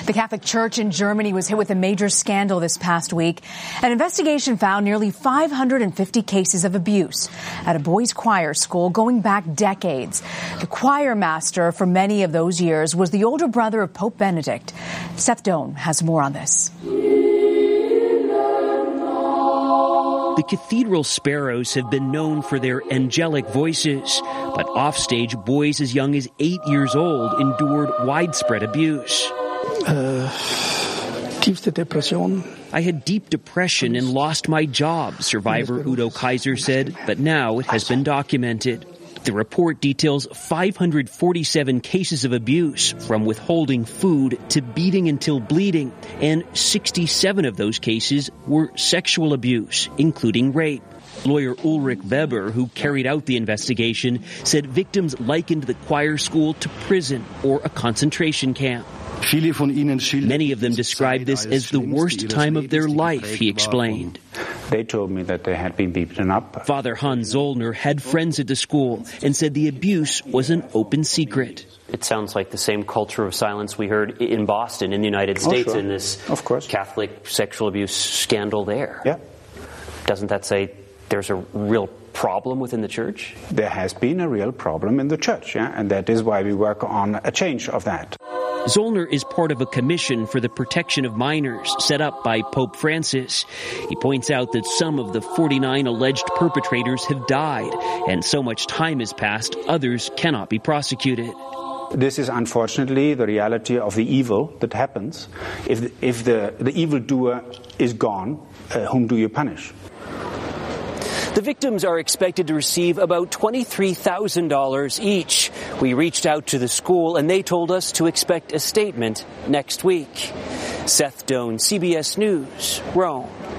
The Catholic Church in Germany was hit with a major scandal this past week. An investigation found nearly 550 cases of abuse at a boys' choir school going back decades. The choir master for many of those years was the older brother of Pope Benedict. Seth Doan has more on this. The Cathedral Sparrows have been known for their angelic voices, but offstage, boys as young as 8 years old endured widespread abuse. I had deep depression and lost my job, survivor Udo Kaiser said, but now it has been documented. The report details 547 cases of abuse, from withholding food to beating until bleeding, and 67 of those cases were sexual abuse, including rape. Lawyer Ulrich Weber, who carried out the investigation, said victims likened the choir school to prison or a concentration camp. Many of them described this as the worst time of their life, he explained. They told me that they had been beaten up. Father Hans Zollner had friends at the school and said the abuse was an open secret. It sounds like the same culture of silence we heard in Boston, in the United States, in this Catholic sexual abuse scandal there. Yeah. Doesn't that say there's a real problem within the church? There has been a real problem in the church, yeah, and that is why we work on a change of that. Zollner is part of a commission for the protection of minors set up by Pope Francis. He points out that some of the 49 alleged perpetrators have died, and so much time has passed, others cannot be prosecuted. This is unfortunately the reality of the evil that happens. If the evildoer is gone, whom do you punish? The victims are expected to receive about $23,000 each. We reached out to the school and they told us to expect a statement next week. Seth Doan, CBS News, Rome.